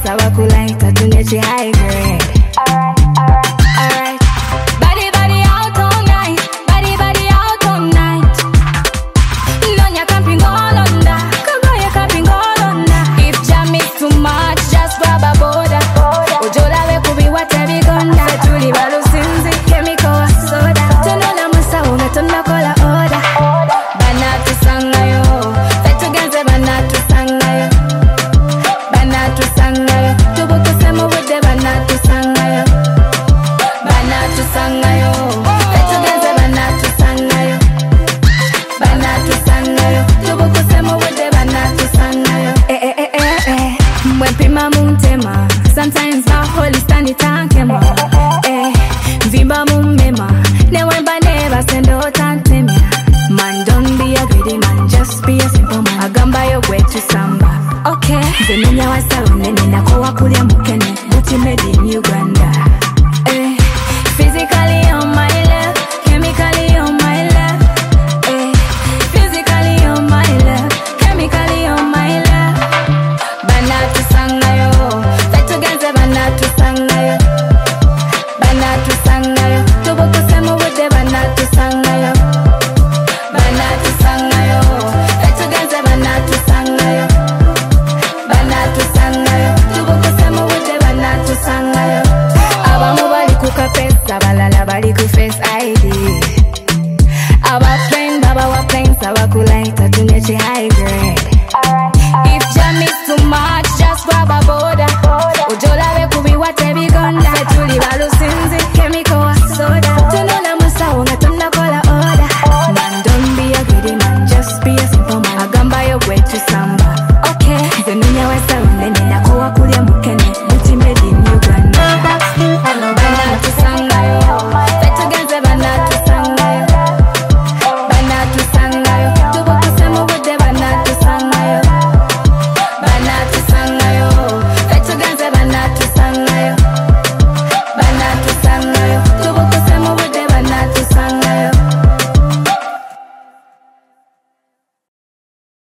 saba kulaita tunyechi high grade. Alright. Body out all night. Body out all night. Nonya camping all on that. Kagoya camping all on that. If jam is too much, just grab a border. Ujola we kubi wate bigonda. Tuli balusinzi, chemical wa soda. Tunula musa umetunda kola order. Banatu sangayo. Fetugenze banatu sangayo. Banatu sangayo. Tubuku semo wude banatu sangayo. Banatu sangayo. Fetugenze banatu sangayo. Banatu sangayo. Tubuku semo wude banatu sangayo. Mwepima muntema. Sometimes my holy stand it ankema. Vimba mumema. Newemba never send out antema. Man, don't be a greedy man, just be a simple man. Agamba yo way to samba. Okay. Zemenya wa salone nina kwa kulia mukene. Buti made in Uganda. Physically on my left, chemically on my left. Physically on my left, chemically on my left. Banatu sangayo, fetugenze banatu sangayo. Banatu sangayo, tubuku semo wude banatu sangayo. Banatu sangayo, fetugenze banatu sangayo. Banatu sangayo,